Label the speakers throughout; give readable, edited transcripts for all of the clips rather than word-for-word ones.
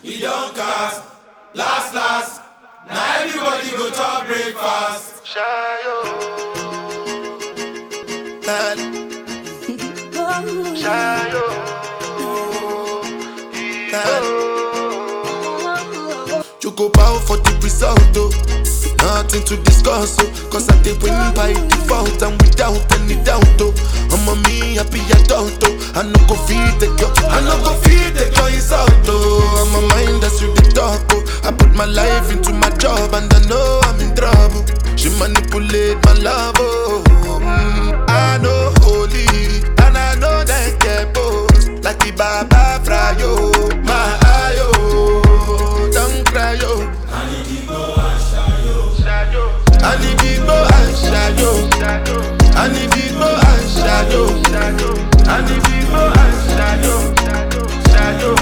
Speaker 1: we don't cast. Last, now everybody go to breakfast.
Speaker 2: Shayo, Shayo,
Speaker 3: You go bow for the result, oh. Nothing to discuss, oh. Cause I did win by default and without any doubt, oh. I'm a me happy adult, oh. I no go feed the girl, I no go feed the girl insult, oh. I'm a mind that's with the talk, oh. I put my life into my job and I know I'm in trouble. She manipulate my love, oh. I know holy and I know that get both. Like the Baba Frayo, my ayo. Don't cry, yo.
Speaker 1: I need to go and shayo.
Speaker 3: I need people and shadow. I need people and shadow. I need people and shadow. Shadow.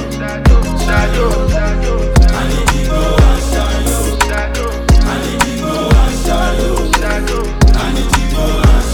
Speaker 1: I need to go and shayo. I need to go and shayo. I need to go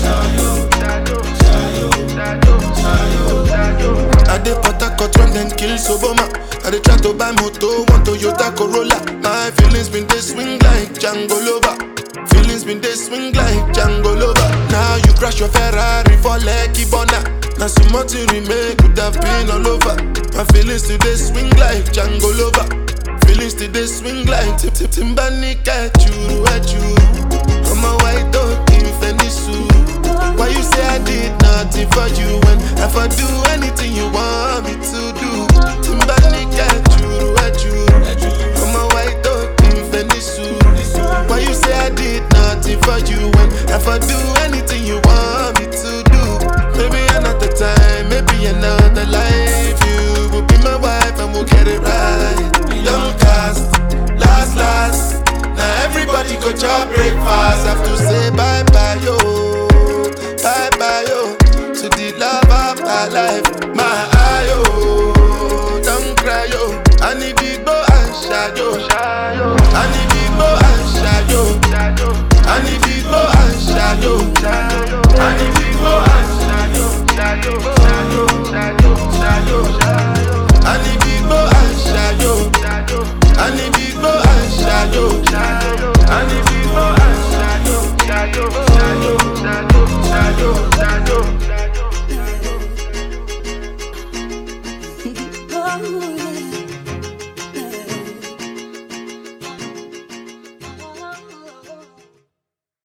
Speaker 1: and shayo.
Speaker 3: I dey Port Harcourt run then kill Soboma. I dey try to buy moto, one Toyota Corolla. My feelings been they swing like Django Lover. Feelings been they swing like Django Lover. Now you crash your Ferrari for Lucky Bona. Now some more to remake could have been all over. My feelings today swing like Django Lover. Feelings today swing like Timbani at you. I'm a white dog in Fenisu. Why you say I did nothing for you when if I do anything you want me to do? Timbani at you. I'm a white dog in Venice. Why you say I did nothing for you when if I do anything you want me to do? Maybe another time, maybe another life. You will be my wife and we'll get it right. Don't cast, last. Now everybody go to breakfast. Have to say bye.